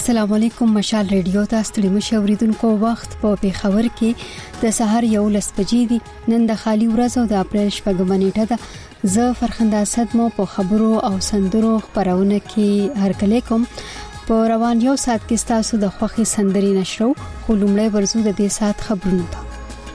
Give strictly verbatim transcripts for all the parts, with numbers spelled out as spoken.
السلام علیکم. مشال ریډیو ته ستړي مشه اوریدونکو وخت په پیښور کې د سحر یو لس بجې دي. نن د خالي ورځ او د اپریل شپږمه نیټه ده. زه فرخنده اسد مو په خبرو او سندرو خبرونه کې هرکلی کوم. په روان یو ساعت کې تاسو د خوخي سندري نشرو خو لومړی ورزو د دې ساعت خبرونه ته.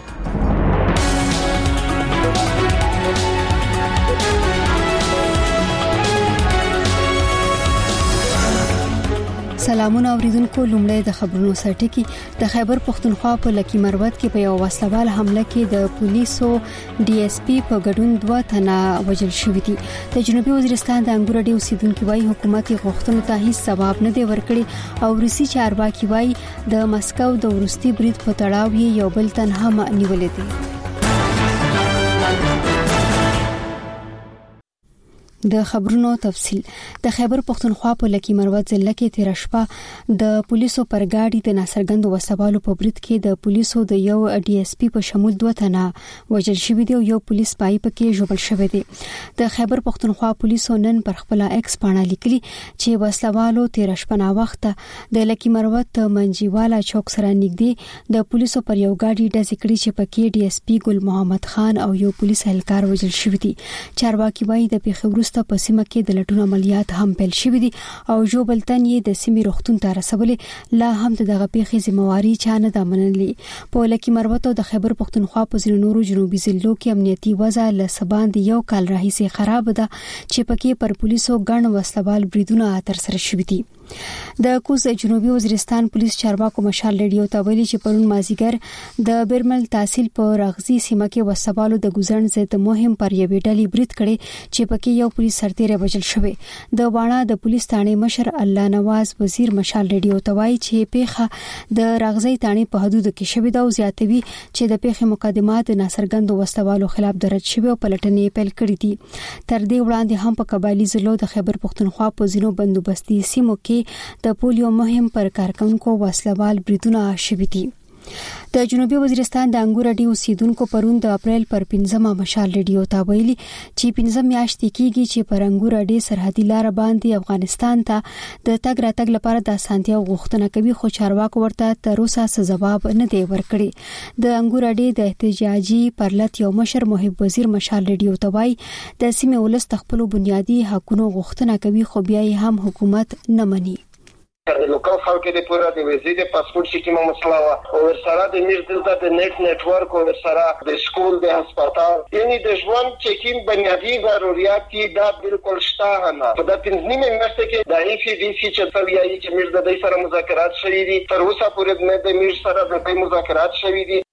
سلامونه اوریدونکو. لومړی د خبرونو سرټکی. د خیبر پختونخوا په لکی مروت کې په یو وسلوال حمله کې د پولیسو ډي اس پی په ګډون دوه تنه وژل شوي دي. د جنوبي وزیرستان د انګور ډیو سیدونکو وايي حکومت غوښتنو ته هیڅ ځواب نه دی ورکړي او روسي چارواکي وايي د مسکو د ورستي برید په تړاو یې یو بل تنها نیولې دي. د خبرونو تفصیل. د خیبر پختونخوا په لکی مروت ضلع کې تیر شپه د پولیسو پر گاډي د ناصرګند وسوالو په برید کې د پولیسو د یو ډي اس پی په شمول دوه تنه وژل شوي دي او یو پولیس پای پکې ژوبل شوی دی. د خیبر پختونخوا پولیسو نن پر خپل ایکس پاڼه لیکلي چې وسوالو تیر شپه نا وخت د لکی مروت منجیوالا چوک سره نږدې د پولیسو پر یو گاډي ډز کړی چې پکې ډي اس پی ګل محمد خان او یو پولیس اهلکار وژل شوی دي. چارواکي وايي د پیښور په سیمه کې د لټون عملیات هم پیل شوي دي او جو بلتن یې د سیمې روغتون ته رسولې. لا هم دغه پیښې ذمہواری چا نه ده منلې. په لکی مروت او د خیبر پختونخوا په ځینو نورو جنوبي ضلعو کې امنیتي وضع له سباند یو کال راهیسې خراب ده چې پکې پر پولیسو ګڼ وسلوال بریدونه تر سره شوي دي. د کوز جنوبي وزیرستان پولیس چارواکو مشال ریډیو ته ویلي چې پرون مازیګر د برمل تحصیل په رغزي سیمه کې وسوالو د ګزن ضد مهم پر یوې ډلې برید کړي چې پکې یو پولیس سرتیری وژل شوی. د واڼه د پولیس ثانې مشر الله نواز وزیر مشال ریډیو ته وایي چې پیښه د رغزي ثانې په حدود کې شوې ده او زیاتوي چې د پیښې مقدمات ناصرګند وسوالو خلاف درج شوی او پلټنې پیل کړې دي. تر دې وړاندې هم په قبایلی ضلعو د خیبر پختونخوا په ځینو بندوبستي سیمو کې د پولیو مهم پر کارکونکو وسلوال بریدونه شوي دي. د جنوبي وزیرستان د انګور ډیو سیدونکو پرون د اپریل پر پنځمه مشال ریډیو ته ویلي چې پنځم میاشتې کېږي چې پر انګور ډی سرحدي لار باندې افغانستان ته د تګ راتګ لپاره د اسانتیا غوښتنه کوي خو چارواکو ورته تر اوسه څه ځواب نه دی ورکړی. د انګور ډی د احتجاجي پرلط یو مشر محب وزیر مشال ریډیو ته وایي د سیمې ولس خپل بنیادی حقوقو غوښتنه کوي خو بیا یې هم حکومت نه مني. د لوکل خلکو د پوره د ویزې د پاسپورت سکیمه مسله وا او ورسره د میز دلته د نت نتورک او ورسره د سکول د هسپتال یعنی د ژوند چکین بنیادی ضرورت دي دا بالکل شته نه. په د پنځمه میاشت کې د ای پی ډی سی چې تویایي چې میز د دې سره مذاکرات شوي دي تر اوسه پورې نه د میز سره د دې مذاکرات شوي دي.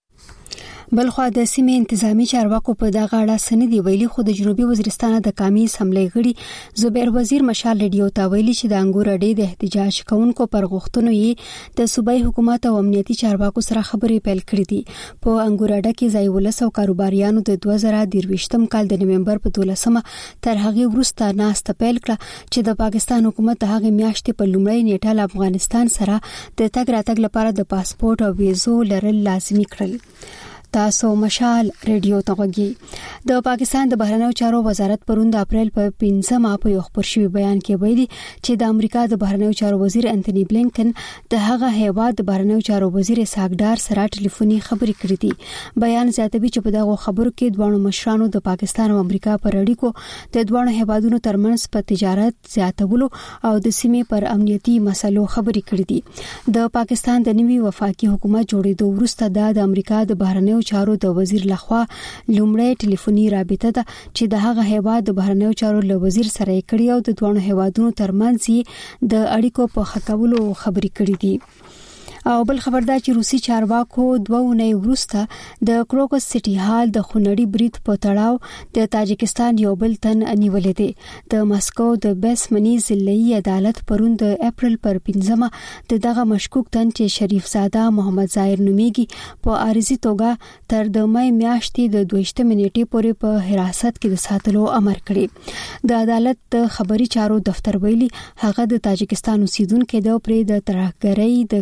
بلخو د سیمې انتظامی چارواکو په دغه اړه سندې ویلي خو د جنوبي وزیرستان د قومي اسمبلی غړي زبیر وزیر مشال ریډیو ته ویلي چې د انګور ډی د احتجاج کوونکو پر غوښتنو یې د صوبایي حکومت او امنیتي چارواکو سره خبرې پیل کړې دي. په انګور ډی کې ځای ولس او کاروباریانو د دوه زره درویشتم کال د نومبر په دولسمه تر هغه وروسته ناسته پیل کړه چې د پاکستان حکومت د هغه میاشتې په لومړۍ نیټه له افغانستان سره د تګ راتګ لپاره د پاسپورت او ویزو لرل لازمي کړل. تاسو مشال ریډیو ته وګورئ. د پاکستان د بهرنیو چارو وزارت پرون د اپریل په پنځمه په یو خبر شوی بیان کې ویلي چې د امریکا د بهرنیو چارو وزیر انټونی بلینکن د هغه هیواد د بهرنیو چارو وزیر اسحاق ډار سره ټلیفوني خبرې کړې دي. بیان زیاتوي چې په دغه خبرو کې دوه مشرانو د پاکستان او امریکا پر اړیکو د دوه هیوادونو ترمنځ په تجارت زیاتولو او د سیمې پر امنیتي مسلو خبرې کړې دي. د پاکستان د نوي وفاقي حکومت جوړېدو وروسته د امریکا د بهرنیو چارو د وزیر لخوا لومړی ټلیفوني رابطه ده چې د هغه هیواد د بهرنیو چارو له وزیر سره کړي او د دوه هیوادونو ترمنځ د اړیکو په ښه کولو خبرې کړې دي. او بل خبردار چې روسي چارواکو دوه ونې وروسته د کروکس سټي هال د خونړي برید په تړاو د تاجکستان یو بل تن نیولې دي. د مسکو د بیسمنی ضلعي عدالت پرون د اپریل پر پنځمه د دغه مشکوک تن چې شریف زاده محمد ظاهر نومیږي په عارضي توګه تر د مې میاشتې د دویشتمې نیټې پورې په حراست کې د ساتلو امر کړی. د عدالت د خبري چارو دفتر ویلي هغه د تاجکستان اوسیدونکو د پرې د ترهګرۍ د کاروایی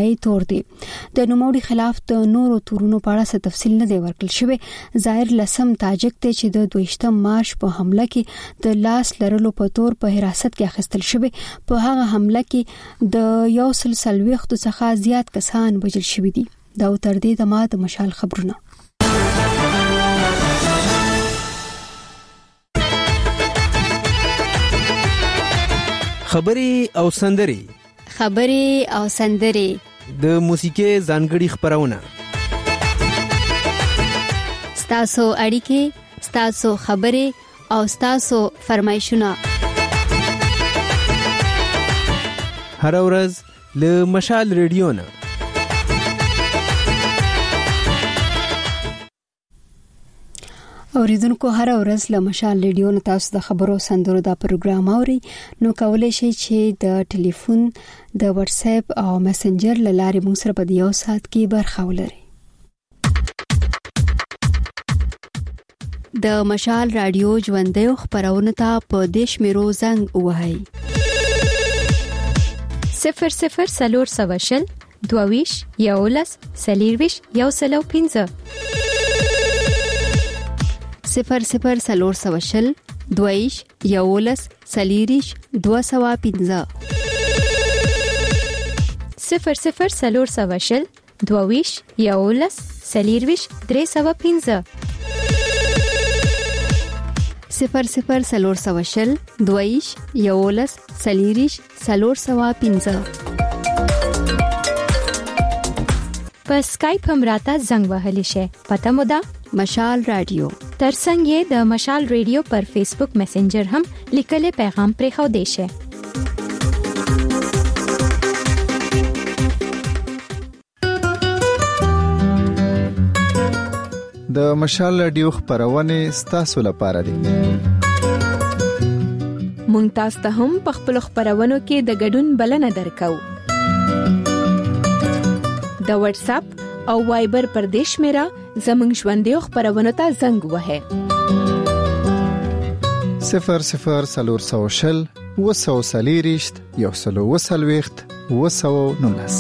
ځای تور دی. د نوموړي خلاف د نورو تورونو په اړه څه تفصیل نه دی ورکړل شوی. ظاهر لسم تاجک دی چې د دویشتم مارچ په حمله کې د لاس لرلو په تور په حراست کې اخیستل شوی. په هغه حمله کې د یو سل څلوېښت څخه زیات کسان وژل شوي دي. دا تر دې دمه د مشال خبرونه. خبري او سندري خبري او سندري د موسیقي ځانګړي خبرونه ستاسو اړیکې ستاسو خبري او ستاسو فرمایشونه هر ورځ له مشال ریډیو نه. اوریدونکو هر ورځ له مشال ریډیو نه تاسو د خبرو سندرو دا پروګرام اوري. نو کولای شئ چې د ټلیفون د واتس اپ او میسنجر لارې موږ سره په یو ساعت کې برخه ولرئ. د مشال رادیو ژوندۍ خبرونه ته په دیش میرو زنګ وهاي صفر صفر سلور سواشل دوویش یولس سلیرویش یو سلو پینځه صفر صفر سلور سواشل دویش یولس سلیریش دو سوا پینځه صفر صفر سلور سواشل دوویش یولس سلیرویش درې سوا پینځه صفر صفر سلور سواشل دویش یولس سلیریش سلور سوا پینځه په سکایپ هم راته زنګ وهلی شي. پته مو ده مشال رادیو. ترڅنګ یې د مشال ریډیو پر فیسبوک میسنجر هم لیکلي پیغام پرې خو دی شي. د مشال رادیو خبرونه ستاسو لپاره دي. مونږ تاسو ته هم په خپل خبرونو کې د ګډون بلنه درکو. د واتس اپ او وایبر پر دیش میرا زمنګ ژوندۍ خبرونه ته زنګ وهه صفر صفر سلور سوشل وسو سلیریشت یو سلو وسلويخت وسو نولس.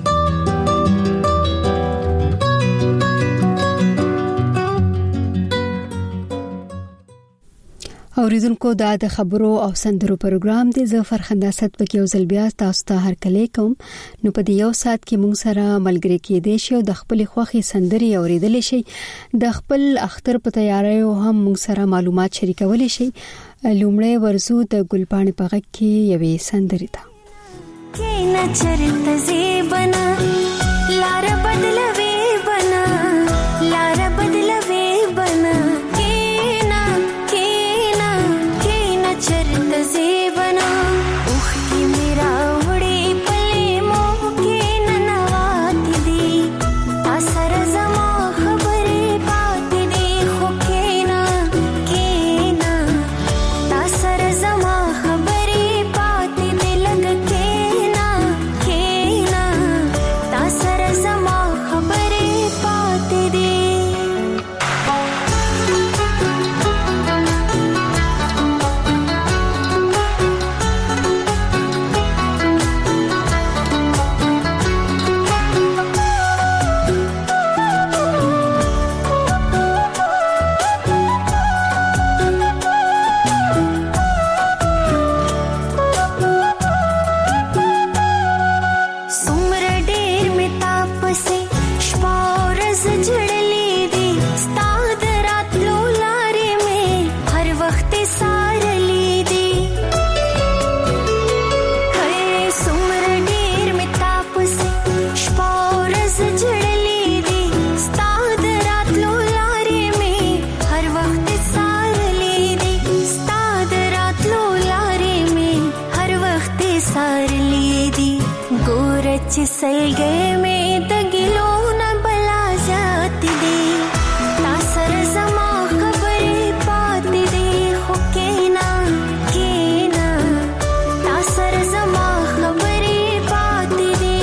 اوریدونکو دا د خبرو او سندرو پروګرام دی. زه فرخنده ست پکې یو ځل بیا تاسو ته هر کله کوم. نو په دې یو سات کې موږ سره ملګری کېدې شو د خپل خوخي سندري اوریدل شي. د خپل اختر په تیاری او هم موږ سره معلومات شریکول شي. لومړی ورزو د ګلپاڼې په غږ کې یوې سندري ته کینا چرت زیبنا لار بدلوي بنا لار بدلوي بنا کینا کینا کینا چرت زیبنا اوخ کی میرا وړي پلي مو کینا نوات دي اثر زما خبرې پات دي خو کینا کینا اثر زما خبرې پات دي لګ کینا کینا اثر زما خبرې پات دي سمر ډېر می تاسو شپورز جړلې دي ستاد راتلو لارې می هر وخت سارلې دي هي سمر ډېر می تاسو شپورز جړلې دي ستاد راتلو لارې می هر وخت سارلې دي ستاد راتلو لارې می هر وخت سارلې دي ګورچ سلګې مې د ګلو نه بلا ذات دي تاسر زما خبرې پات دي خو کینا کینا تاسر زما خبرې پات دي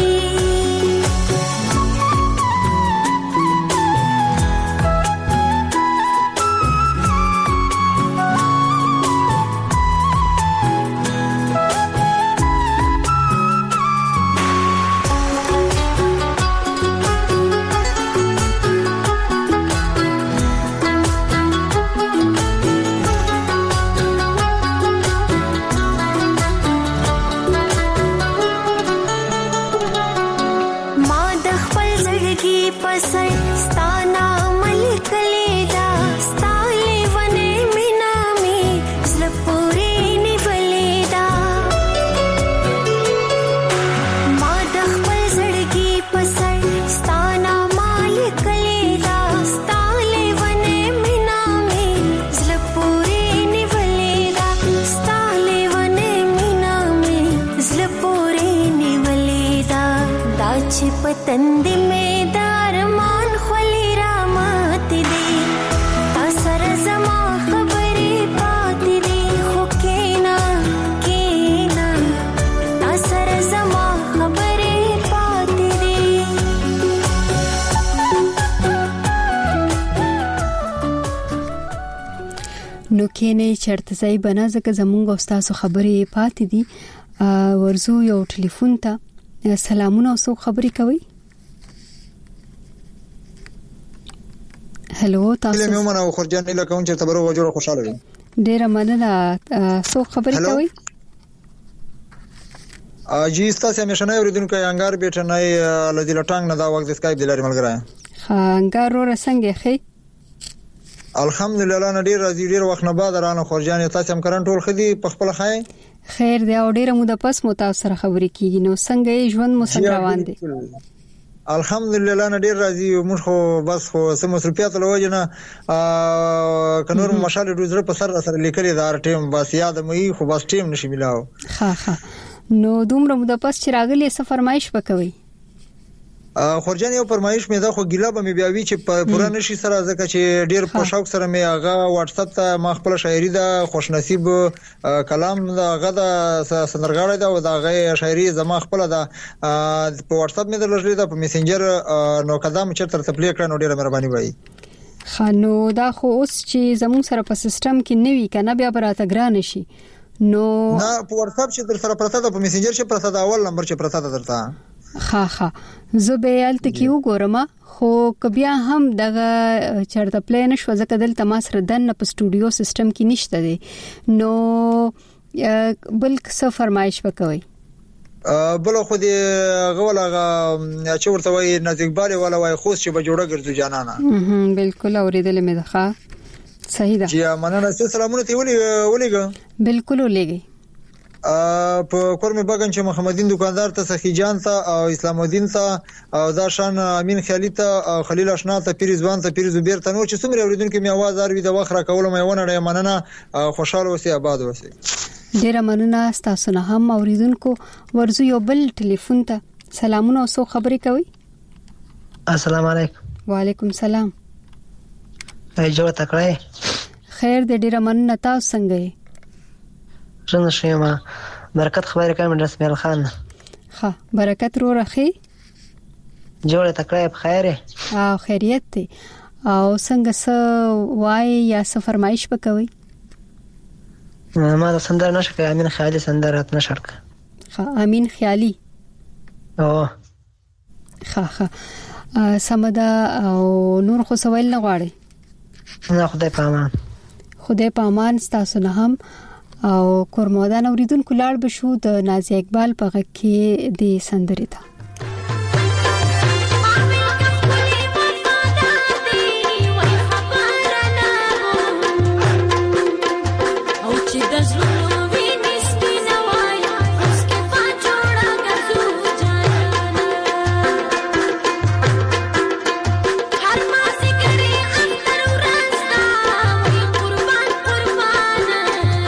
نو کینه چرته ځای بنا ځکه زمونږ استاد خبرې پاتې دي. ورزو یو ټلیفون ته سلامونه اوسو خبرې کوي. هلو تاسو له مومن او خرجان له کوم چې تبرو وجوړ خوشاله وي. ډیر مننه. سو خبرې کوي. ا جی تاسو همیشه نه اوریدونکو انګار بیٹه نه لدی لټنګ نه دا وخت اسکایپ دلاري ملګری. انګار ور څنګه خې؟ الحمدلله نه ډیر راځي ډیر وخت نه بعد رانه خرجان تاسو هم کرن ټول خدي په خپل خای خیر دی او ډیره موده پس مو تاسو سره خبرې کیږي. نو څنګه ژوند مو څنګه روان دي؟ الحمدلله نه ډیر راځي موږ خو بس خو سم مصروفیات لوجنه ا کنور مشال روزره په سر سره لیکلي دار ټیم بس یاد مې خو بس ټیم نشي ملاو. ها ها نو دومره موده پس چې راغلی څه فرمایش وکوي؟ خورجان یو فرمایش مې دا خو ګیلا به مې بیا وی چې په پوره نشي سره ځکه چې ډیر په شوق سره مې هغه واتس اپ ته ما خپل شاعري دا خوش نصیب کلام دا غدا سندرغاړی دا او دا غي شاعري زما خپل دا په واتس اپ مې درلږلې دا په میسنجر نو قدم چرته تپلی کړه نو ډیره مهرباني وای. خانو دا خو اوس چې زموږ سره په سیستم کې نوي کنه بیا براته ګران شي. نو نه په واتس اپ چې در سره پرته ده په میسنجر چې پرته ده اول نمبر چې پرته ده درته. ها ها زه به الته کیو ګورم خو کبیا هم دغه چرته پلان شو ځکه دلته ما سره دنه په سټوډیو سیستم کې نشته دی. نو بل څه فرمایش وکوي؟ بل خو دې غولغه چې ورته وای نازک بالي ولا وای خوش چې به جوړه ګرځو جانانا. بالکل اوریدل مې ده. صحیح ده. جی مننه. سلامونه تی ولي وليګه. بالکل وليګي. ا په کور مې بغن چې محمدین دکاندار ته سخی جان ته او اسلام الدین ته او دا شان امین خیالی ته خلیل اشنا ته پیر ځوان ته پیر زبیر ته نو چې څومره اوریدونکو می आवाज اروي د وخره کول مې ونه مننه. خوشاله اوسئ آباد اوسئ. ډیره مننه تاسو نه هم اوریدونکو. ورزو یو بل ټلیفون ته سلامونه اوسو خبرې کوي. السلام علیکم. وعلیکم سلام. جوړ تکړه. خیر دې ډیره مننه. تاسو څنګه یې؟ څنګه شېما برکت خبرې کوم رسمي خان. ها برکت رو راخي. جوړه تکړه په خیره. او خیریت دی. او څنګه څه وای یا څه فرمایش وکوي؟ ما د سندر نشه کوي امین خیالي سندر رات نشر کا. ها امین خیالي. او ها ها سمدا او نور خو سوال نه غواړي. نه خدای په امان. خدای په امان تاسو نه هم. او کورمودان اوریدونکو لاړ بشو د نازي اقبال په غږ کې د سندرې ته.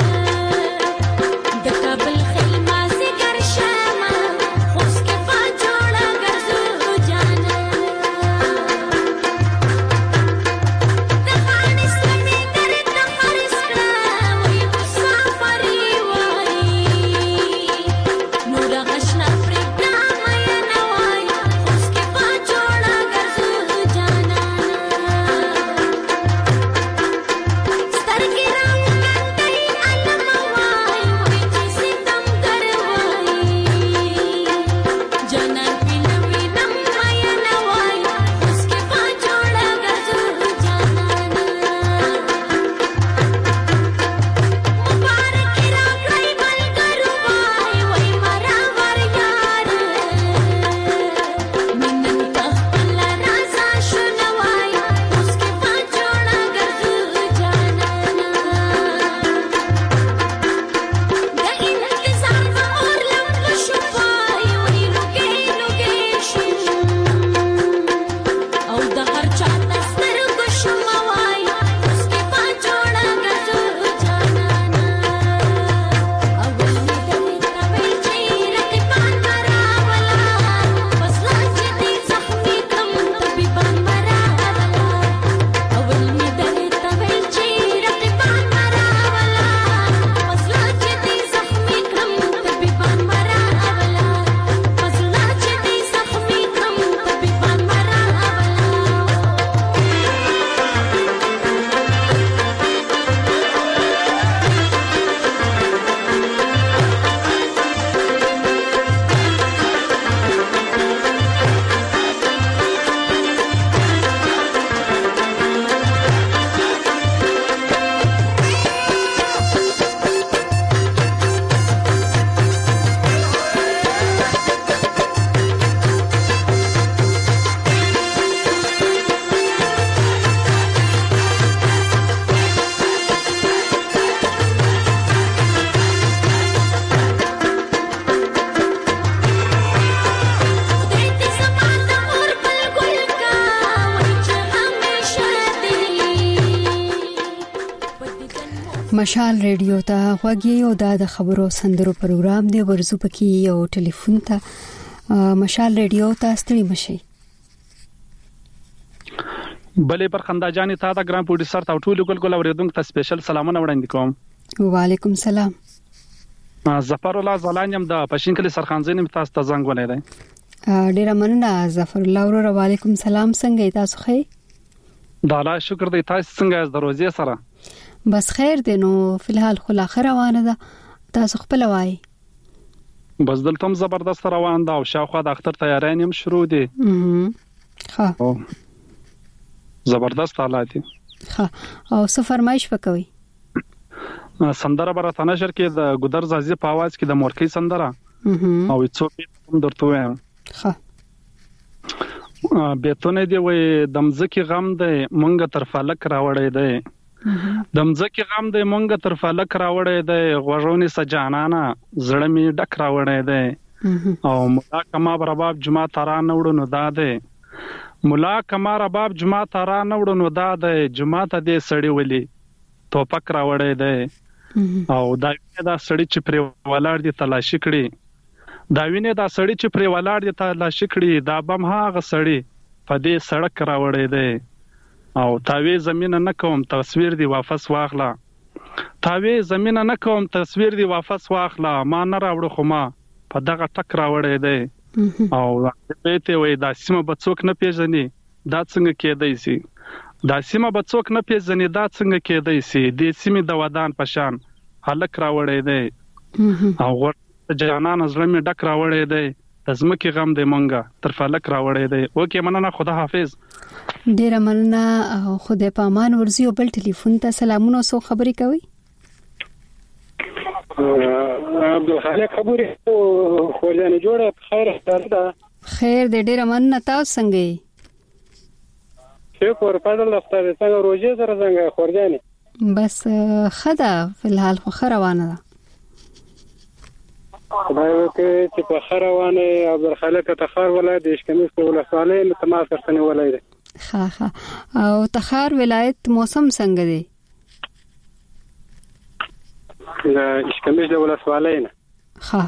Bye. مشال ریډیو ته غوږی او د خبرو سندرو پروګرام دی ورزو پکې یو ټلیفون ته مشال ریډیو ته ستړي مشي بلې پر خندا جانې تا دا ګرام پروډوسر ته ټول ګل اوریدونکو ته سپیشل سلامونه وړاندې کوم. وعلیکم سلام. ظفر الله زلانیم د پښین کلی سرخانزین تاسو ته زنګ ولې دی. ډیر مننه ظفر الله ورو. وعلیکم سلام. څنګه تاسو ښه؟ دا الله شکر دی. تاسو څنګه یاست؟ د روزي سره بس خیر دی. نو فلحال خو اخر روانه ده. تاسو خپل وای بس دلته هم زبردست روان ده او شاوخوا د اختر تیارین هم شروع دي. ها زبردست حالات دي. ها او څه فرمایش وکوي؟ سندره برته نشر کې د ګودر زازي په आवाज کې د مورکی سندره او څو هم درته وایم. ها بیتونه دی وې دمځکی غم دی مونږ تر فلک راوړې دی. دمځکی غم دی مونږ تر فلک راوړې دی. غوژونی سجانانا زړه می ډک راوړې دی. او مولا کما رباب جمعه ترا نوړو نو دا دی. مولا کما رباب جمعه ترا نوړو نو دا دی. جمعه ته دې سړی ولي توپک راوړې دی. او دا دا سړی چې پر ولاړ دي تلاشي کړي. دا وینه دا سړی چې پر ولاړ دي تلاشي کړي. دا بم هاغه سړی په دې سړک راوړې دی. او تاوی زمينه نه کوم تصویر دی واپس واخلا. تاوی زمينه نه کوم تصویر دی واپس واخلا. ما نه راوړو خو ما په دغه ټک راوړې دی. او به ته وای دا سیمه بڅوک نه پیژني دا څنګه کېدای شي. دا سیمه بڅوک نه پیژني دا څنګه کېدای شي. د سیمه د ودان پشان هلک راوړې دی. او ور جانان زړه می ډک راوړې دی. تزمکه غم دی مونږه تر فلک راوړې دی. اوکې مننه. خدا حافظ. ډیر مننه. خدای په امان. ورزي او بل ټلیفون ته سلامونه سو خبرې کوي. عبدالخالق خبرې خو ځان جوړه خیر ده. خیر دې ډیر مننه. تاسو څنګه یې؟ شکر په دې لپاره څنګه روزي سره څنګه خورځانه بس خدا فلحال خو روانه ده. خدای وکړي چې په خروانه عبدالخالق تخار ولایت د اشکمش په ولسوالۍ له تماس سره ولایت. ها ها او تخار ولایت موسم څنګه دی؟ د اشکمش د ولسوالۍ نه. ها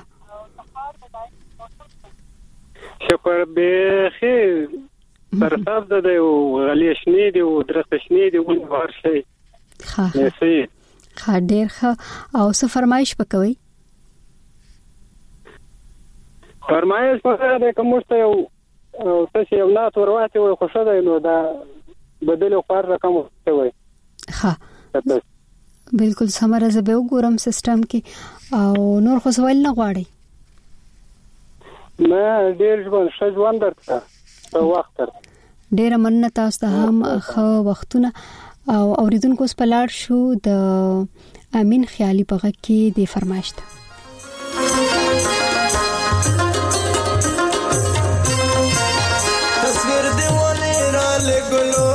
شکر به خیر ترتاب ده او غلیشنی دی او درختشنی دی او ورشي. ها ها ډیر ښه. او څه فرمایش وکوي؟ فرمایش په دې کومسته یو تاسو یو نات ورواته وي خوشاله دی نو دا بدل خور رقم وي. ها بالکل سمره زبه وګورم سیستم کې. او نور خو سوال نه غواړي. ما ډیر ژوند شځوان درته په وخت ډیر مننه. تاسو ته هم خو وختونه. او اوریدونکو سپلاړ شو د امین خیالي په غږ کې د فرمایش ته. تصویر دی ولې را لګلو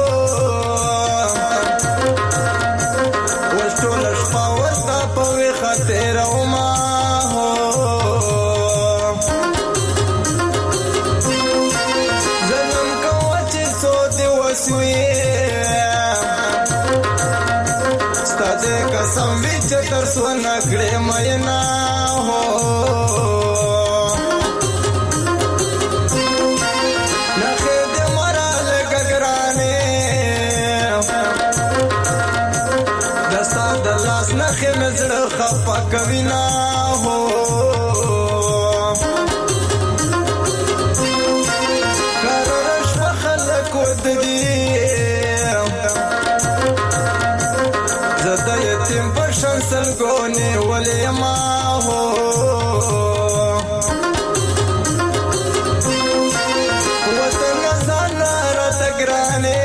وشتول شپه ورته په وی خاطر او ما هو زنم کوه چې سو دی وسوي ستاسو قسم وچ تر سو نکړې مې نه هو مزړه خپه کوي نه هو کارش په خلک ود دي زده یتیم په شان سلګونی ولې ما هو وطن ځان را تګرانه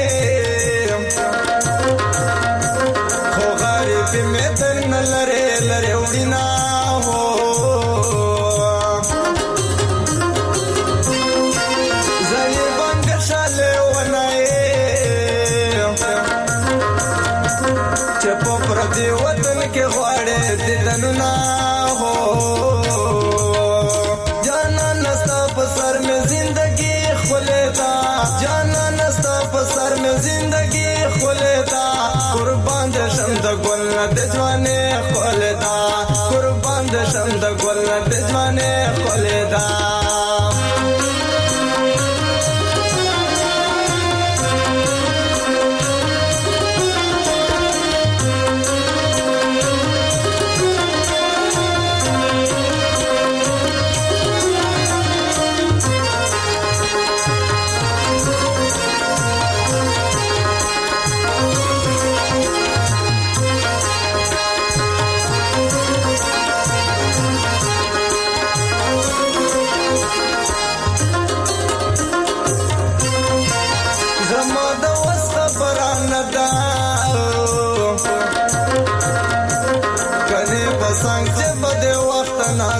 خو غریب مې لره لره وینا هو زای بنګ شاله ونای چې په پر دې وطن کې غواړې ددن نه هو جانا نستا په سر مې زندگی خولتا. جانا نستا په سر مې زندگی خولتا. قربان دې شم د ګل د ځوانه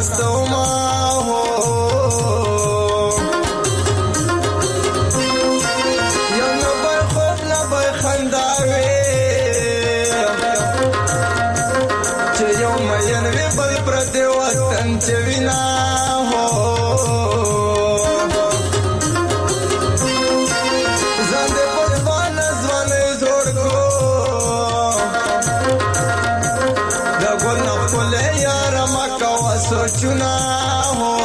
ناستو ما هو یو نبر خوب نبر خنداوي چې یو مین وی بل پر دی وطن چې وینا هو زنده پځوان ځوان زوړ کو دا ګل نه کوله یار ما کا سوچنا هو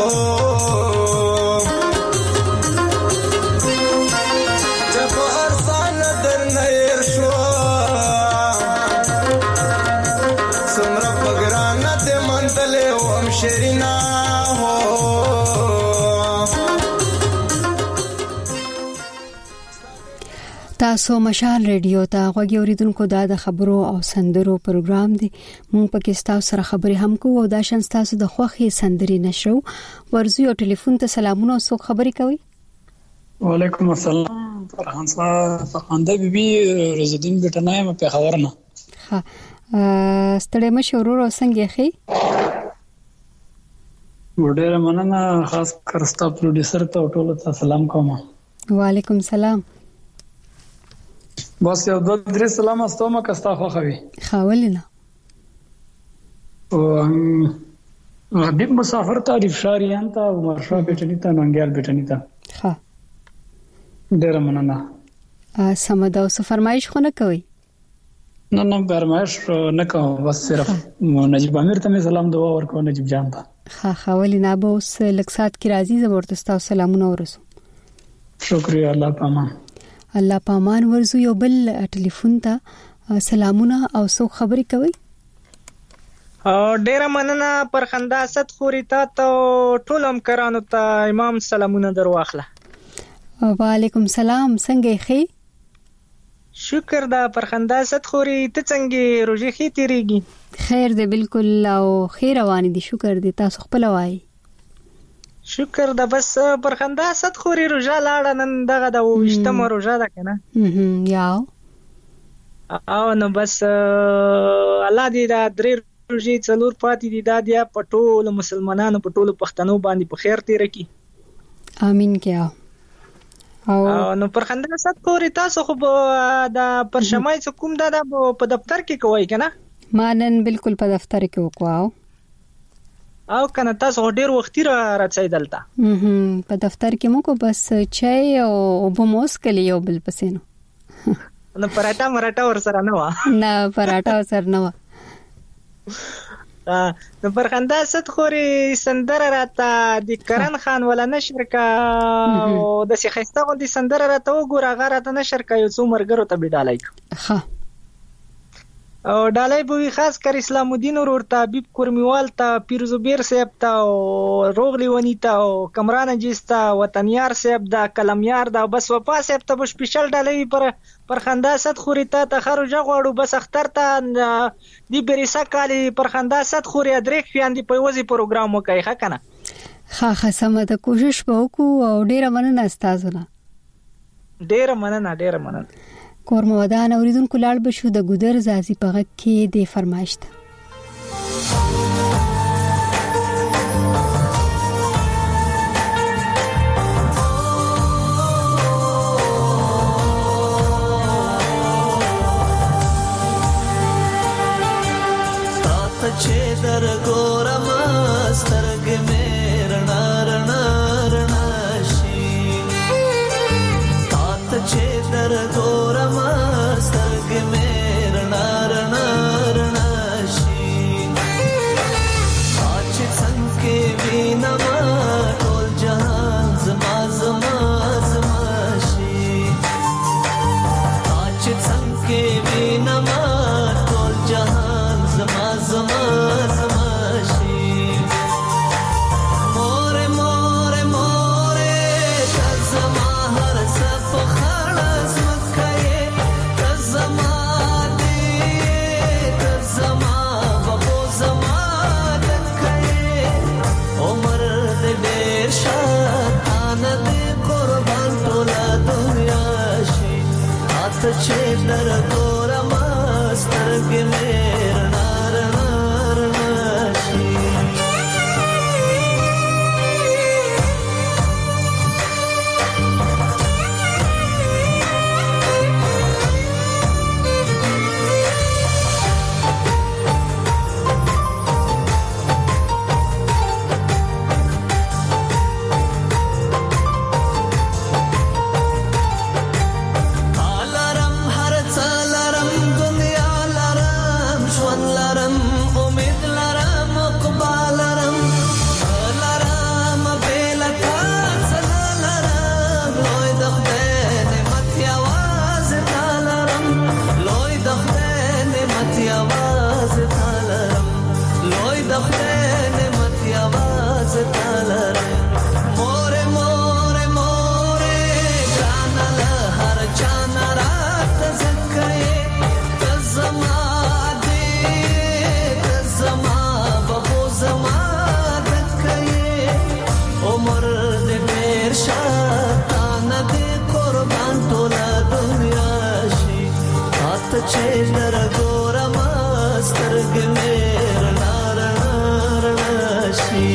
جب ارسان در نیر شو سمرا پگرانا تے منتلے وم شرینا ہو تاسو مشال ریډیو ته غوږی اوریدونکو دا د خبرو او سندرو پروګرام دی. مونږ پکې تاسو سره خبرې هم کوو او دا شان تاسو د خوخي سندري نشو ورزو او ټلیفون ته سلامونه او څوک خبرې کوي. وعلیکم السلام فرحان صاحب فخنده بیبي رزدین بټنای مې په خبرنه ها ستړي مشورور او څنګه خي وډېر مننه خاص کرستا پروډوسر ته ټول ته سلام کوم. وعلیکم السلام. بس یو دوه درې سلام استومه کستا خو خوي خاولنه او حبیب مسافر تعریف شاریان ته عمر شاه بټنی ته ننګیال بټنی ته ها ډېر مننه. سمه دا اوس فرمایش خو نه کوي؟ نه نه فرمایش نه کوم بس صرف نجیب امیر ته سلام دعا ورکو نجیب جان ته ها خاولنه به اوس لکسات کی راځي زبردست سلامونه ورسو. شکریا الله پامان. الله پامان ورزو یو بل ټلیفون ته سلامونه او څوک خبرې کوي؟ ډیره مننه پر خندا ست خوري تا ته ټول همکارانو ته امام سلامونه درواخله. وعلیکم سلام څنګه یې؟ شکر دا پر خندا ست خوري ته څنګه روزي خې تیریږي؟ خیر دی بالکل او خیر روان دي شکر دی تاسو خپل وای. شکر دا بس پر خندا ست خوري روزه لاړه نن دغه د وشتمه روزه ده کنه یاو او نو بس الله دې دا درې روزي څلور پاتې دي دا د پټول مسلمانانو پټول پښتنو باندې په خیر تیر کی امين کیا او نو پر خندا ست خوري تاسو خو دا پر شمای کوم دا په دفتر کې کوي کنه؟ ما نن بالکل په دفتر کې وکواو او کنه تاسو ډیر وختي را راځي دلته په دفتر کې مو کو بس چای او بموس کلی یو بل پسینو نو پراټا مراټا ور سره نه و نه پراټا ور سره نه و نو پر خندا ست خوري سندره راته د کرن خان ولا نشر کا او د شیخسته غوندي سندره راته وګوره غره ته نشر کا یو څو مرګرو ته بډالای ها او ډالای بوی خاص کر اسلام الدین ورور ته حبیب کورمیوال ته پیر زبیر صاحب ته او روغلی ونی ته او کمران جستا وطنیار صاحب دا کلمیار دا بس وپا صاحب ته سپیشل ډالای پر پر خندا ست خوري ته ته خروجه غواړو بس اختر ته دی بریسا کالی پر خندا ست خوري ادریک پیاندې په وځي پروګرام وکای ښه کنه ها ها سم ته کوشش وکړو او ډیره مننه تاسو نه ډیره مننه ډیره مننه. کورم ودان اوریدونکو لاړ بشو د ګودر زازي په غږ کې د فرمایش ته تا چې در ګورم سترګې مې رڼا رڼا رڼا شي تا چې در ګورم سترګې مې رڼا رڼا رڼا شي چې څنګه وینم ټول جهان زما زما زما شي چې څنګه وینم ټول جهان زما زما زما شي مور مور مور زما هر څه خلاص مکه زما دې زما بابو زما دکه عمر دې ډېر شان دې قربان ټول دنیا شي اته چې در ګورم سترګې مې رڼا رڼا رڼا شي لره ګورم سترګې مې رڼا رڼا شي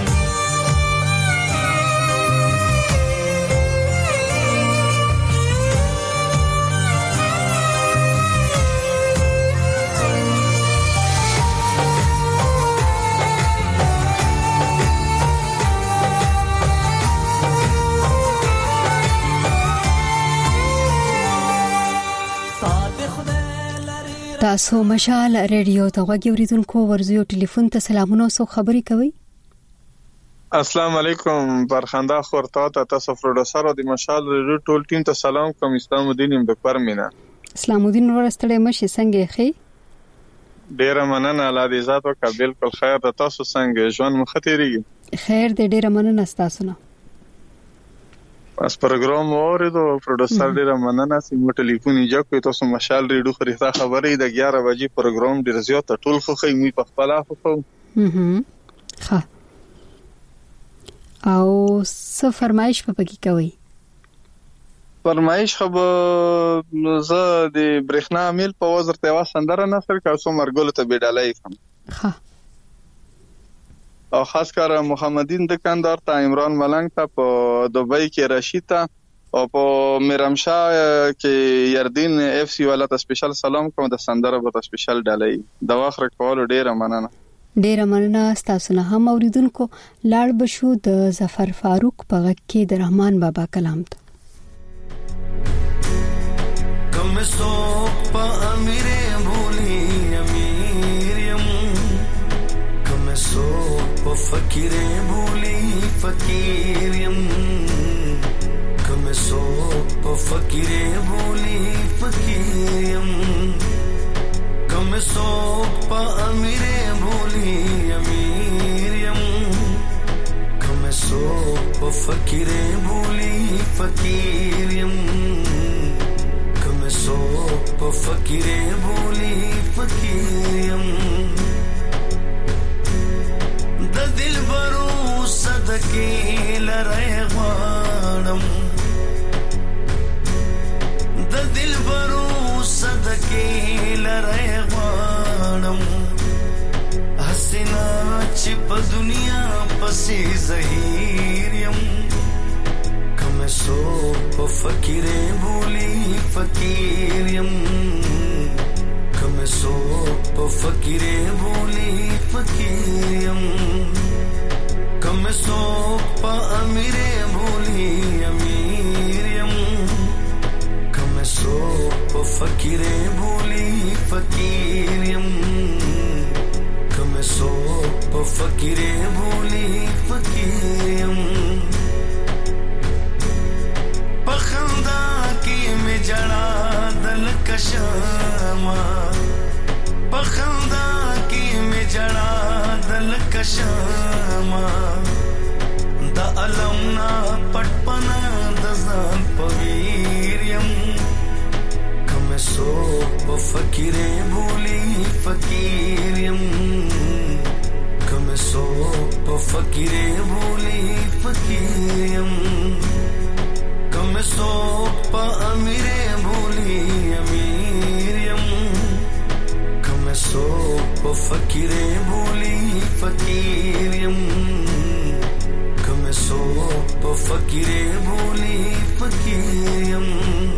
تاسو مشال ریډیو ته غوږی اوریدونکو ورزیو ټلیفون ته سلامونه او خبري کوي. السلام علیکم برخنده خورتا ته تاسو پروډوسر او د مشال ریډیو ټول ټیم ته سلام کوم. اسلام الدین د پرمینا. اسلام الدین ورستړې مشه څنګه خې؟ ډیره مننه الله دې ذات وکړه. بالکل خیر ده. تاسو څنګه ژوند مختيري؟ خیر دې ډیره مننه تاسو نه. اس پروګرام اوریدو پروډوسر ډیره مننه چې مو ټلیفون یې جوړ کړ. تاسو مشال ریډیو خریدا خبرې د اګیاره بجې پروګرام ډیر زیات ټول خو خې می په خپل افو. هم ها او څه فرمایش په پکی کوي؟ فرمایش خو زه د برېښنا میل په وزر ته واسندره نفر کاسو مرګول ته بیډالای کوم. ها او خاص کر محمدین دکاندار ته عمران ملنګ ته په دوبۍ کې رشید ته او په میرمشاه کې یردین اف سی والا ته سپیشل سلام کوم. د سندره به سپیشل ډالۍ د واخر کول ډیره مننه. ډیره مننه تاسو نه هم اوریدونکو. لاړ بشو د ظفر فاروق په غږ کې د رحمان بابا کلام ته. کم سو په امیره بولی امیر یم کم سو په فقیره بولی فقیر یم کم سو په فقیره بولی فقیر یم کم سو په امیره بولی امیر یم کم سو په فقیره بولی فقیر یم کم سو په فقیره بولی فقیر یم د دل برو صدقې لره غواړم د دل برو صدقې لره غواړم حسنا چې په دنیا پسې زهیر یم کم سو په فقیره بولی فقیر یم کم سو په فقیره بولی فقیر یم کم سو په امیره بولی امیر یم کم سو په فقیره بولی فقیر یم کم سو په فقیره بولی فقیر یم پخندا کې می جړا دل کشما پخندا کې می جړا دل کشما د علمنا پټپنا د ځان پویر یم کم سو په فقیره بولی فقیر یم کم سو په فقیره بولی فقیر یم کم سو په امیره بولی امیر یم کم سو په فقیره بولی فقیر یم کم سو په فقیره بولی فقیر یم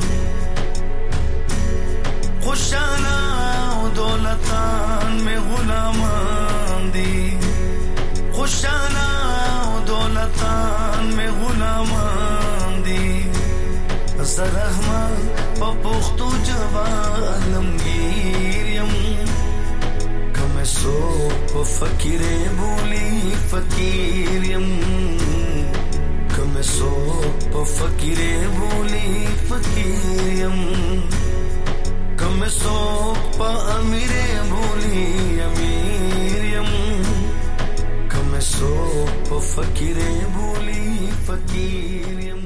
خوشانا و دولتان میں غلامان دی خوشانا و دولتان میں غلامان دی زرحمان پا پختو جوان علمگیر یم کم سو پا فقیر بولی فقیر یم کم سو پا فقیر بولی فقیر یم کم سو پا امیر بولی امیر یم کم سو پا فقیر بولی فقیر یم.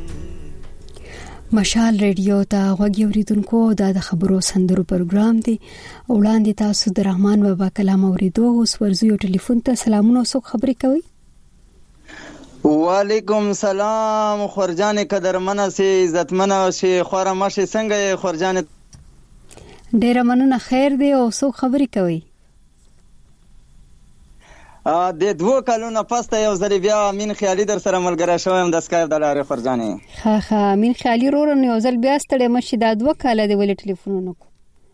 مشال ریډیو ته غوږی اوریدونکو دا د خبرو سندرو پروګرام دی. وړاندې تاسو د رحمان بابا کلام اوریدو. اوس ورزو ټلیفون ته سلامونه او خبرې کوي. وعلیکم سلام خورجان قدرمنه سي عزتمنه شي خورمشه څنګه خورجان؟ ډیره مننه. خیر دی او څو خبرې کوي؟ ا د دوه کلونو پس ته یو ځل بیا امین خیالي در سره ملګری شوم د سکایپ د لارې خورجانې. ها ها امین خیالي رور نو یو ځل بیا ستړی مشي دا دوه کاله دی ولې ټلیفون نکو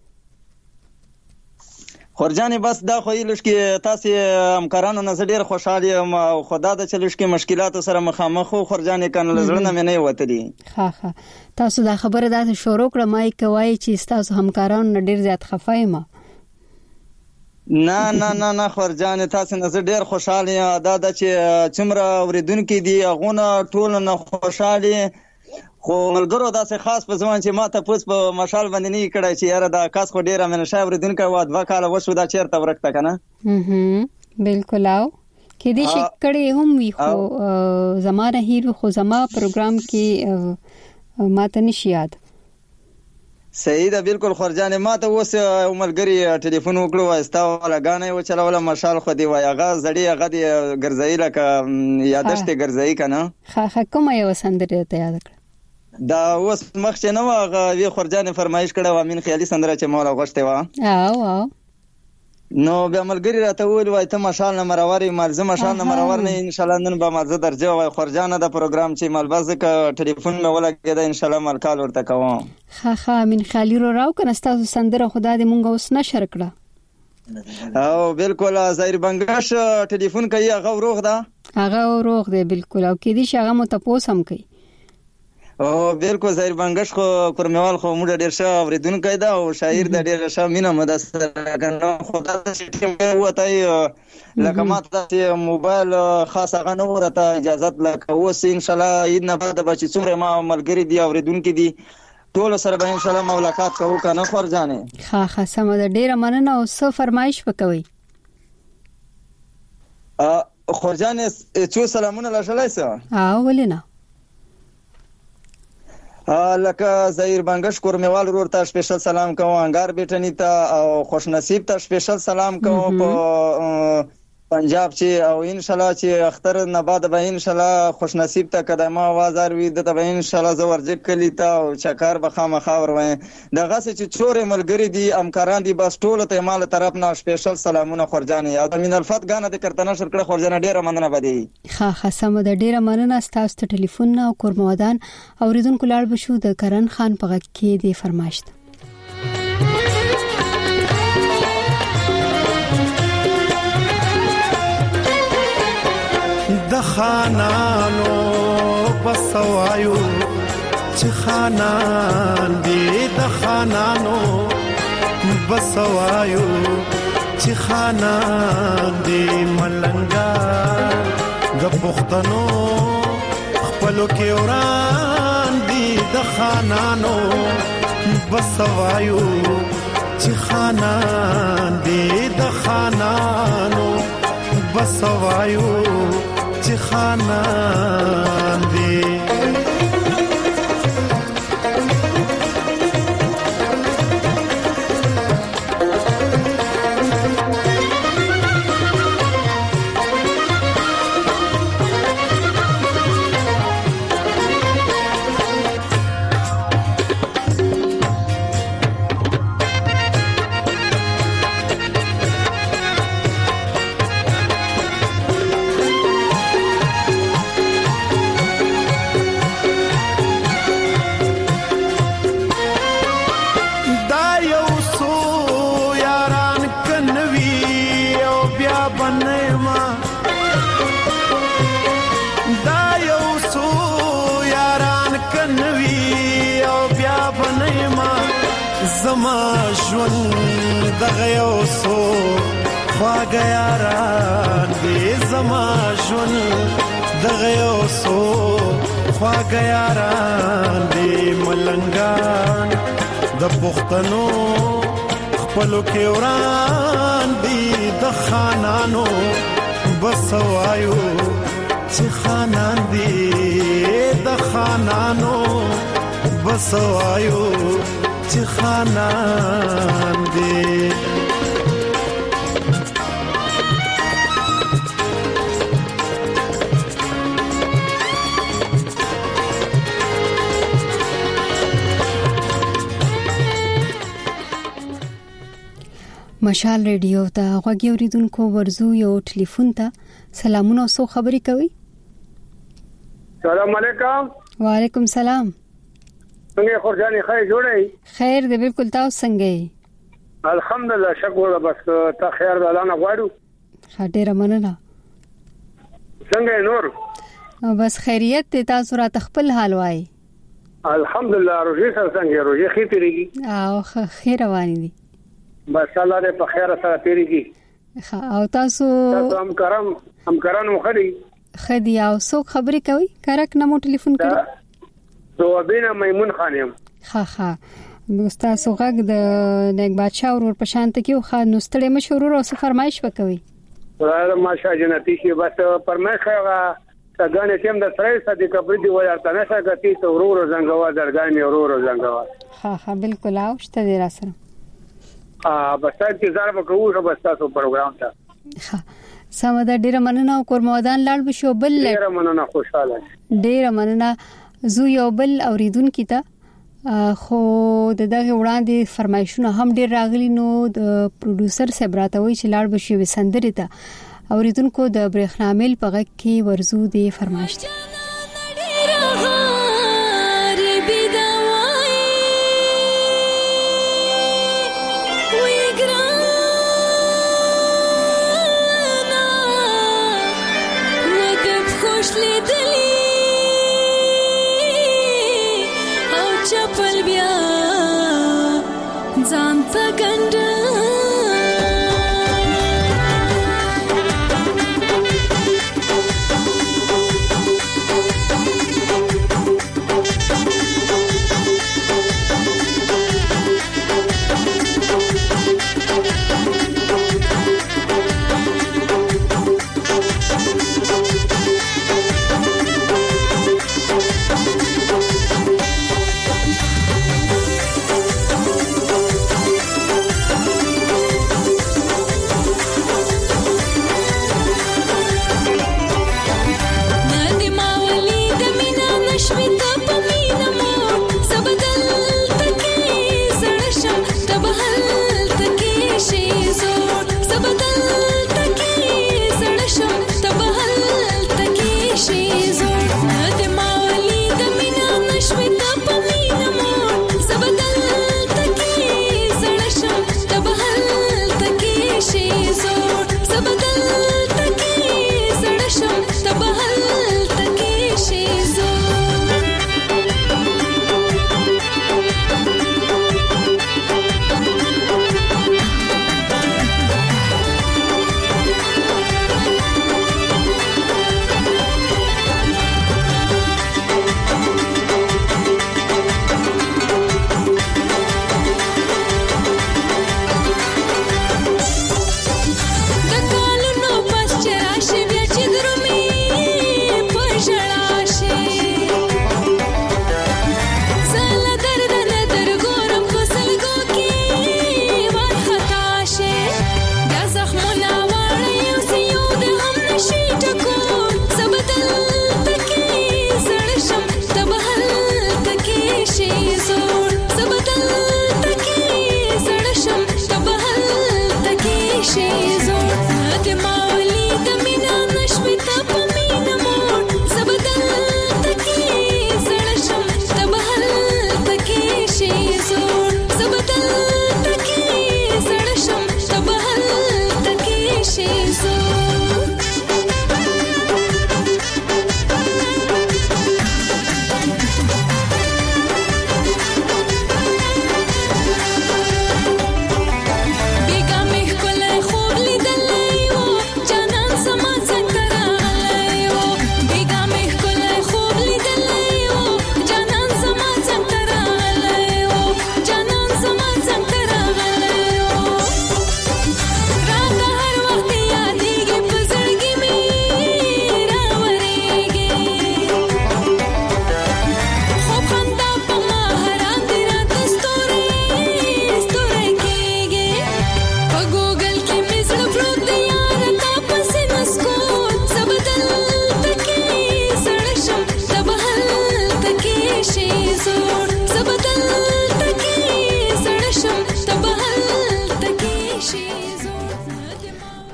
خورجانې. بس دا خو یې لږ تاسو همکارانو نه ډیر خوشاله یم او خدا د چلش کې مشکلاتو سره مخامخ خو خورجانې کنه لزړه نه نه وتلی. ها ها تاسو دا خبره دا شروع کړه مای کوي چې تاسو همکارانو ډیر زیات خفایم. نه نه نه نه خورجانې تاسو نه ډیر خوشاله یم. دا د چې څومره اوریدونکو دي هغه ټول نه خوشاله خو ملګرو داسې خاص په ځوان چې ما ته پوس په مشال باندې نه کړای چې یاره دا کاس خو ډیره منه شای اوریدونکو و دوه کاله وشو دا چیرته ورکته کنه. هم بالکل او کې دې شي کړي هم وي خو زماره هیرو خو زما پروګرام کې ما ته نشي یاد. صحیح ده بالکل خورجانې. ما ته اوس ملګری ټلیفون وکړو واستا ولا غانې و چلوله مشال خو دی وای هغه زړی هغه دی ګرځي لکه یادشته ګرځي کنه. ها ها کومه یو سندره ته یاد کړ دا اوس مخ چې نو هغه وی خورجانې فرمایش کړه و امین خیالي سندره چې مولا غوښته و او او نو بیا ملګری راته ویل وای ته مشال نه مروري مالزه مشال نه مرور نه ان شاء الله نن به مازه درځه وای خورجانه د پروګرام چې مالباز ک ټلیفون مې ولګید ان شاء الله مال کال ورته کوم. ها ها امین خیالي رو راو کنه تاسو سندره خدا دې مونږ اوس نشر کړه. او بالکل ظاهر بنگش ټلیفون کوي هغه روغ ده هغه روغ دی بالکل او کې دې شغه مو تاسو هم کوي. او بالکل ظاهر بنگش خو کورمیوال خو موږ ډیر ښه اوریدونکو دا او شاعر د ډیر ښه مینه مدسر کنه خدا د ټیم وته لکه ماته موبایل خاص هغه نو ورته اجازه لکه اوس ان شاء الله عید نه بعد به چې څومره ما ملګری دی اوریدونکو دي ټول سره به ان شاء الله ملاقات کوو کنه خورجانې. ها ها سم د ډیر مننه او څه فرمایش وکوي. ا خورجانې څو سلامونه لاشلای سه ها ولینا لکه ظاهر بنگش کورمیوال رور ته سپیشل سلام کوم انګار بیٹنی ته او خوش نصیب ته سپیشل سلام کوم په پنجاب چې او ان شاء الله چې اختر نه بعد به ان شاء الله خوش نصیب ته قدمه आवाज اروي د به ان شاء الله زورځ کلی ته او چکر به خامخا وروي دغه چې چورې ملګری دي امکاران دي بس ټول ته مال طرف نه سپیشل سلامونه خورجانې یا د مين الفت غانه د کرتنه شر کړه خورجانې ډیره مننه بده. ها ها سم د ډیره مننه تاسو ته ټلیفون نه او کورمودان اوریدونکو لاړ بشو د کرن خان په غږ کې دی فرمایش. د خانانو بسوایو چې خانان دی د خانانو بسوایو چې خانان دی ملنګا د پښتنو خپلو کې وران دی د خانانو بسوایو چې خانان دی د خانانو بسوایو چې خانان دی. زما ژوند دغه یو څو خواږه یاران دي زما ژوند دغه یو څو خواږه یاران دي ملنګان د پښتنو خپلو کې وران دي د خانانو بسوایو چې خانان دي د خانانو بسوایو چې خانان دی. مشال ریډیو ته غوږی اوریدونکو ورزو یو ټلیفون ته سلامونه او سو خبري کوي. السلام علیکم. وعلیکم سلام. څنګه خورجاني خیر جوړی؟ خیر دی بالکل. تاسو څنګه یې؟ الحمدلله شکر بس ته خیر ده نه غواړو. خاطر مننه. څنګه نور؟ بس خیریت ته تاسو را تخپل حال وای. الحمدلله روزي سره څنګه روزي خې تیریږي؟ او خیر رواني دي. بس الله دې په خیر سره تیریږي. او تاسو تاسو هم کرم هم کرن مخدي خدي او سو خبري کوي کرک نه مو ټلیفون کړی سو بینه میمون خانم. ها ها تاسو غږ د نیک بادشاہ ورور په شانت کې خو نو ستړي مشهور او څه فرمایش وکوي. والله ماشا جنتی شي بس فرمایش هغه څنګه چې هم د سره صدیق ابردي ولرته نشه غتی ته ورور زنګوا درګانی ورور زنګوا. ها ها بالکل او شته دې را سره. ا بس انتظار وکړو بس تاسو پروګرام ته. ها سمه ده. ډیره مننه او کورمودان لاړ بشو بل ډیره مننه خوشاله. ډیره مننه. زو یو بل اوریدونکو ته خو دغه وړاندې فرمایشونه هم ډیر راغلي نو د پروډوسر سبراته وی چې لاړ بشي وسندري ته اوریدونکو د برېښنامل په غږ کې ورزو دی فرمایش دي. چپل بیا ځان ته ګنده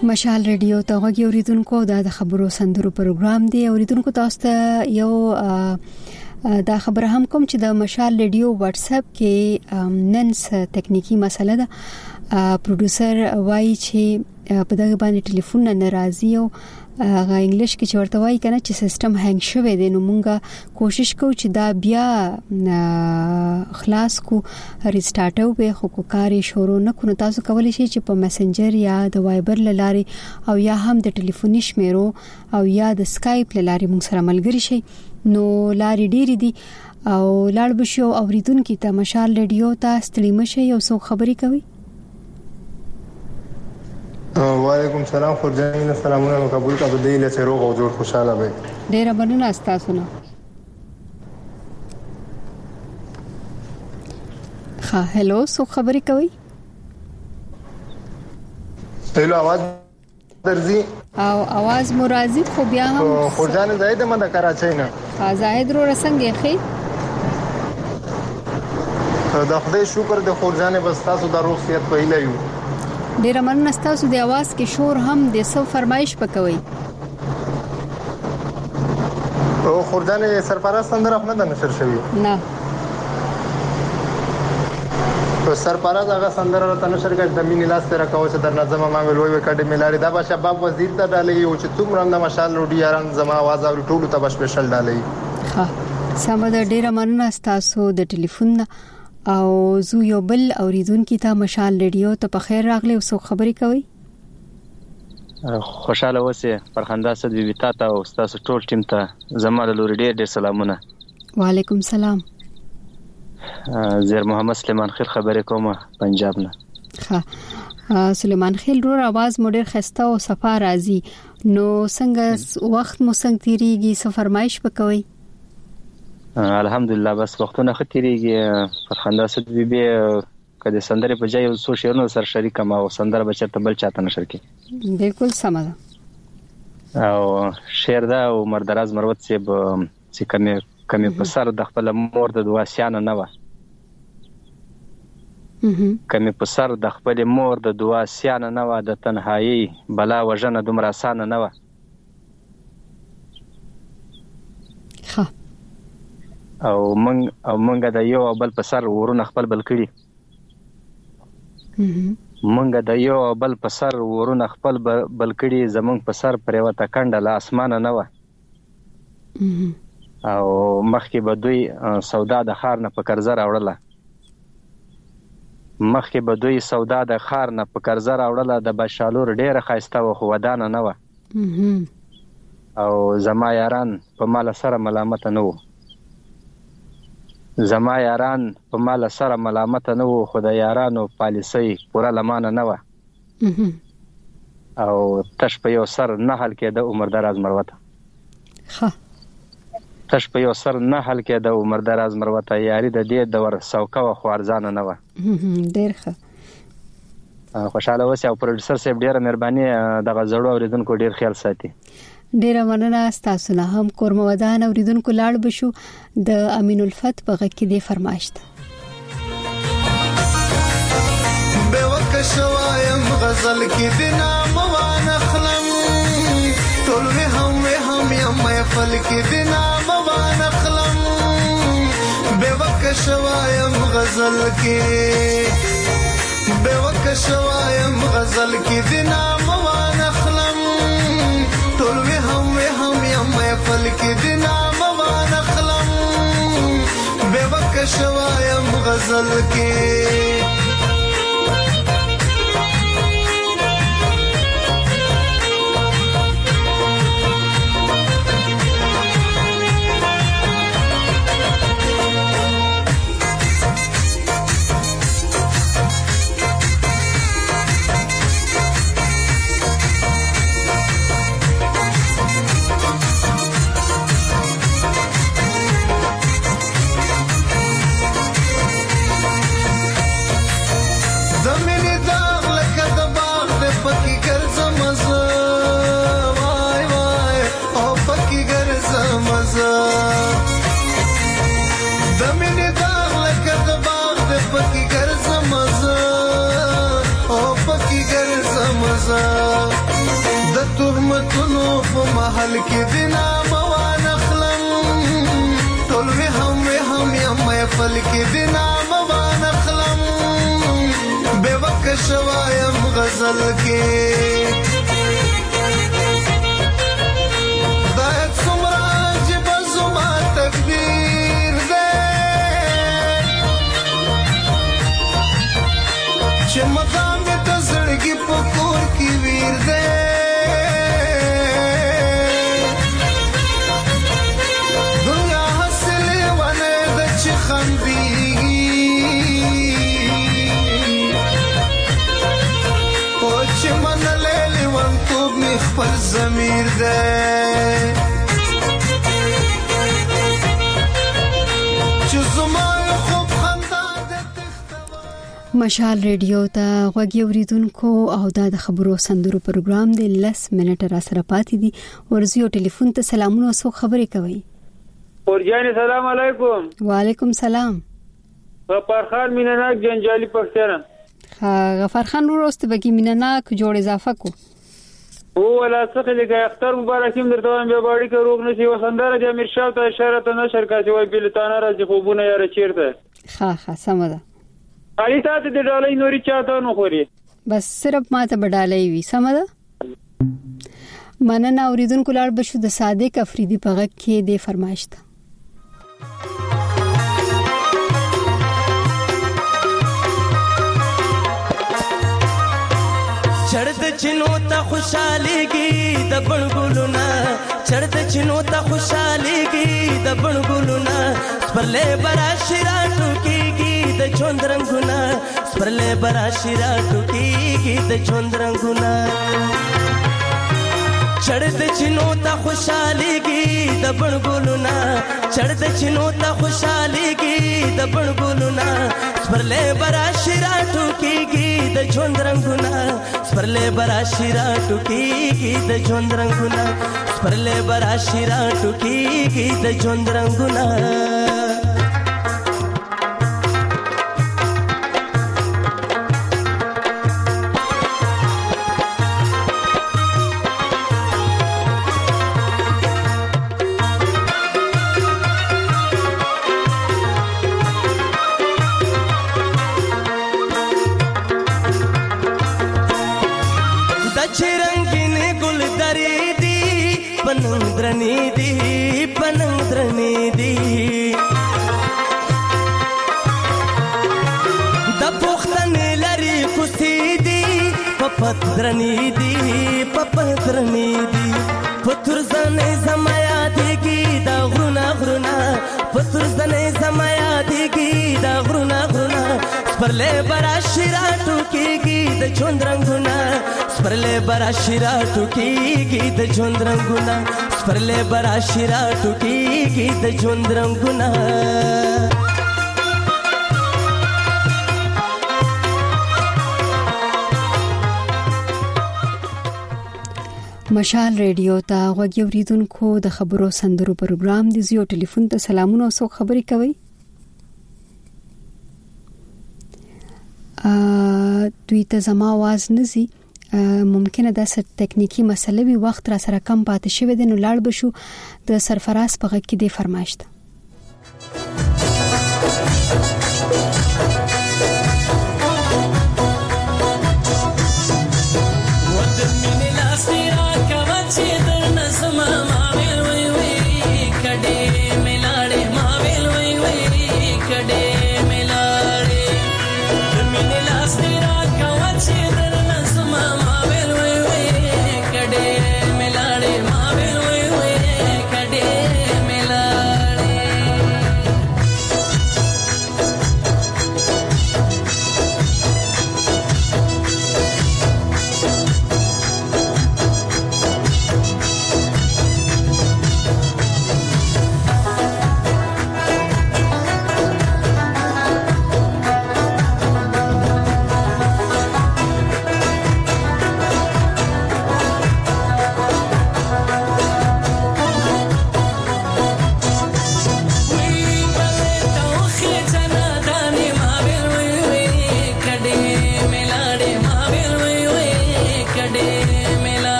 مشال ریډیو ته غوږی اوریدونکو د خبرو سندرو پروګرام دی. اوریدونکو تاسو ته یو دا خبر هم کوم چې د مشال ریډیو واتس اپ کې نن څه تکنیکی مسله ده. پروډوسر وایي چې په دغه باندې ټلیفون نه ناراضي او غا انګلیش کې چورته وایي کنه چې سیستم هنګ شوی دی. نو مونږه کوشش کوو چې دا بیا خلاص کو ریسټارټ او خو کاری شروع نه کړو. تاسو کولی شئ چې په میسنجر یا د وایبر لاري او یا هم د ټلیفوني شمیرو او یا د سکایپ لاري مونږ سره ملګری شئ. نو لاري ډېری دي او لاړ بشو اوریدونکو ته مشال ریډیو ته ستړي مشه یو څو خبري کوي. وعلیکم سلام خورجانین سلامونه قبول کا بدیله چې روغ او جوړ خوشاله وي. ډیر مننه تاسو نه. ها هلو سو خبري کوي. هلو आवाज درځي او आवाज مرازي خو بیا هم خورجان زاید منده کراچۍ نه. ها زاید رو رسنګ خې دا خدای شکر د خورجان بس تاسو د روغ صحت په هیله یو. ډیر مننه تاسو د आवाज کې شور هم د سو فرمایش پکوي. او خورجان سرپرست اندر خپل نه نشر شوی نه تو سرپرست هغه سندره را تنشر کړ د مینې لاس تر کاوه چې در نظم ما ویلوي اکیډمي لاري دا به شباب وزیر ته ډالې او چې څومره د مشال روډي یاران زما आवाज او ټولو ته سپیشل ډالې. ها سمه ډیر مننه تاسو د ټلیفون او زو یو بل اوریدونکو ته مشال ریډیو ته په خیر راغلی او څو خبري کوي. خوشاله اوسه فرخنده صد بي بي تا او تاسو ټول ټیم ته زموږ لوري ډېر ډېر سلامونه. وعلیکم سلام. زیر محمد سلیمان خیل خبرې کومه پنجاب نه. ها سلیمان خیل رو आवाज مډر خسته او صفه راځي. نو څنګه وخت مو څنګه تیریږي څه فرمایش وکوي. الحمدلله بس وختونه ختیریږي فرخنده صد بي بي کله سندره په ځای وسو شیرونو سره شریک ما او سندره بچته بل چاته نشر کی. بالکل سم ده. او شعر دا او مردراز مروت سی به چې کمی کمی په سر د خپل مور د دواسیانه نه و. کمی په سر د خپل مور د دواسیانه نه و د تنهایی بلا وجنه دومره اسانه نه و. ها او من او منګه د یو بل په سر ورونه خپل بل کړي. منګه د یو بل په سر ورونه خپل بل کړي زمونږ په سر پر وته کنده لا اسمانه نه و. او مخکې به دوی سودا د خار نه په قرضه راوړله. مخکې به دوی سودا د خار نه په قرضه راوړله. د بشالور ډیره خایسته و خو ودانه نه و. او زما یاران په مال سره ملامت نه و. زما یاران په مال سره ملامت نه و خو د یارانو پالیسي پوره لمانه نه و. او تش په یو سر نه حل کې د عمر دراز مروته. ها تش په یو سر نه حل کې د عمر دراز مروته یاري د دې د ور سوکه و خو ارزانه نه و. ډیر ښه. خوشاله اوسه او پروډوسر صاحب ډیره مهرباني د غزړو اوریدونکو ډیر خیال ساتي. ډیره مننه تاسو نه هم کورمودان اوریدونکو لاړ بشو د امین الفت په غږ کې دی فرمایشت. به وک شوایم غزل کې دنا موان خلم ټول وه هم وه هم یم محفل کې دنا موان خلم به وک شوایم غزل کې به وک شوایم غزل کې دنا موان خلم ټول وه هم وه هم یم محفل کې دنا موان خلم به وک شوایم غزل کې زه د تهمتونو په محل کې د نام وانخلم ټول وې هم وې هم یم محفل کې د نام وانخلم بے وک شوایم غزل کې دایت سمرا جب زما تقدیر دے چې مقام ته زړګي پکور کې ویر دے دنیا حاصله ونه د چې خندي او چې من لیلی ون توب می خپل ضمیر دے چې زما خوب خندا مشال ریډیو ته غوږی اوریدونکو او دا د خبرو سندرو پروګرام دی لس منټه را سره پاتې دي ورزيو ټلیفون ته سلامونه او خبرې کوي اورجان سلام علیکم وعلیکم سلام غفار خان مینناک جنجالی پښتنه غفار خان وروسته بګی مینناک جوړ اضافه کو او ولا څخه لګي اختر مبارکیم درته وایم به باړي کې روغ نشي وسندره د امیر شاه ته اشاره ته نشر کاسي وای بلتانه راځي خوبونه یاره چیرته ها ها سم ده علي تاسو د ډالۍ نوري چاته نه خوري بس صرف ماته بدالۍ وي سم ده مننه اوریدونکو لار بشو د صادق افریدي په غږ کې د فرمایش ته چړد چینو ته خوشاليږي د بڼګلونا چړد چینو ته خوشاليږي د بڼګلونا پرلې برا شراټو کېږي د چوند رنگونه پرلې برا شراټو کېږي د چوند رنگونه چړد چینو ته خوشاليږي د بڼګلونا چړد چینو ته خوشاليږي د بڼګلونا پرلې برا شراټو کېږي د چوند رنگونه پرلې برا شراټو کېږي د چوند رنگونه پرلې برا شراټو کېږي د چوند رنگونه پنندرنی دی پنندرنی دی د پختنې لري خوسي دی پپترنی دی پپترنی دی پتر زنه زمایا دیږي دا غرونا غرونا پتر زنه زمایا دیږي دا غرونا غرونا پرلې برا شراټو کېږي د چوند رنگونه پرلې برا شراټو کېږي د چوند رنگونه پرلې برا شراټو کېږي د چوند رنگونه مشال ریډیو ته غوږی اوریدونکو د خبرو سندرو پروګرام دی زیو ټلیفون ته سلامونه او خبرې کوي ا دوی ته زما आवाज نزي ممکنه دا ست ټکنیکی مسله وي وخت را سره کم پاتې شوی دی نو لاړ بشو د سرفراز په غږ کې دی فرمایش ده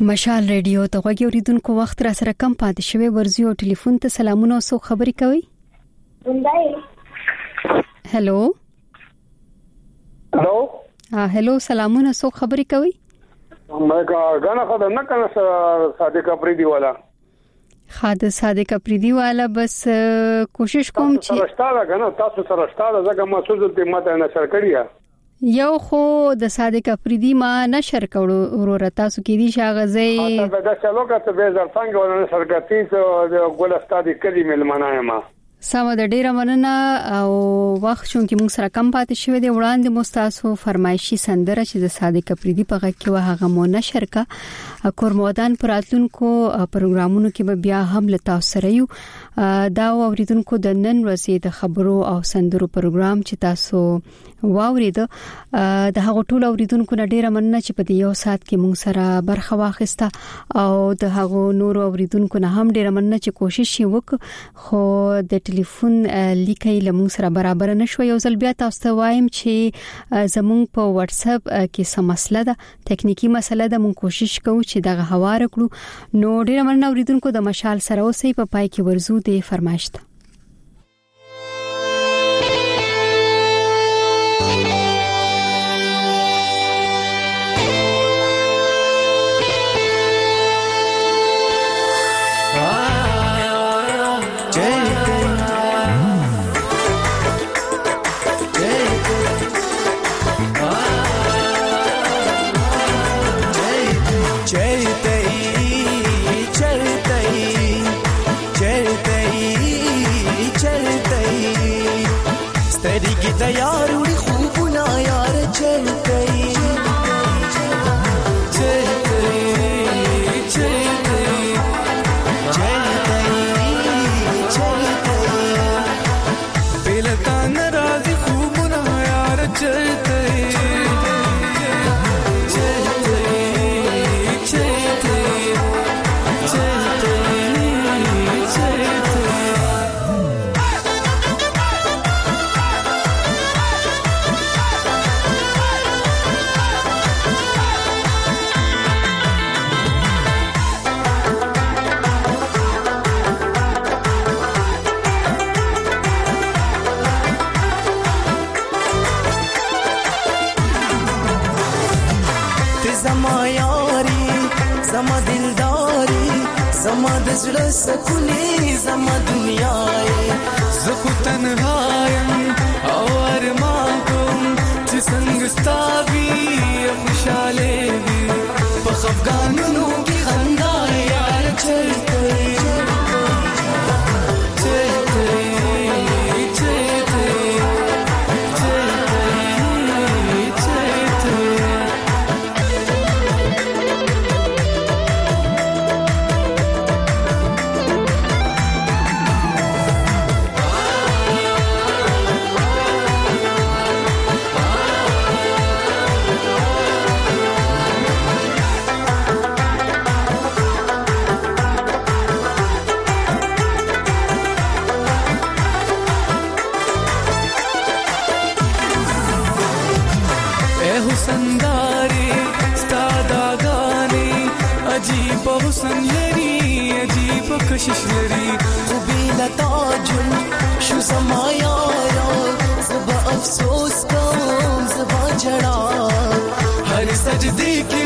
مشال ریډیو ته غوږی اوریدونکو وخت را سره کم پاتې شوی ورزي او ټلیفون ته سلامونه او خبري کوي. هلو هلو ها هلو سلامونه سو خبري کوي. مګه غانا خدای نه کنه صادق افریدي والا خاطر صادق افریدي والا بس کوشش کوم چې سرشتاله کنه تاسو سرشتاله زګه مسعود ته ماته نشر کړیا یو خو د صادق افریدي ما نشر کړو ورور تاسو کې دي شاغزي دا دا چلو کا ته به زر څنګه ولنه سرګتی ته ګول استادي کلی ملمنه ما سم د ډیره مننه او وخت چون کې موږ سره کم پاتې شوی دی وړاندې مستاسو فرمایشي سندره چې د صادق افریدي په غږ کې وه هغه مو نشر کا کورمودان پراتونکو پروګرامونو کې به بیا هم لتا سره یو دا اوریدونکو د نن ورځې د خبرو او سندرو پروګرام چې تاسو واورید د هغه ټول اوریدونکو نه ډیره مننه چې په یو سات کې موږ سره برخه واخیسته او د هغه نور اوریدونکو نه هم ډیره مننه چې کوشش وکړو خو د ټلیفون لیکي لمون سره برابر نشو. یو ځل بیا تاسو ته وایم چې زمون په واتس اپ کې سم مسله ده ټکنیکی مسله ده مون کوشش کوو چې دغه هوار کړو. نو ډیره مننه اوریدونکو د مشال سره اوسې په پای کې ورزو د فرمایشت यार उड़ी खूब ना यार चल गई चल गई चल गई चल गई चल गई बेलता नाराज़ी खूब ना यार चल गई चल गई चल गई चल गई चल زما دلداري زما د زړه سکونې زما دنیا زه خو تنهایم او ارمان کوم چې څنګه ستاسو خوشاله وي په خفګانونو کې خندا یار چلته حسن لري عجیب کشش لري خو بلا تاجل شو زما یارا زبا افسوس کوم زبا جڑا هر سجدی کې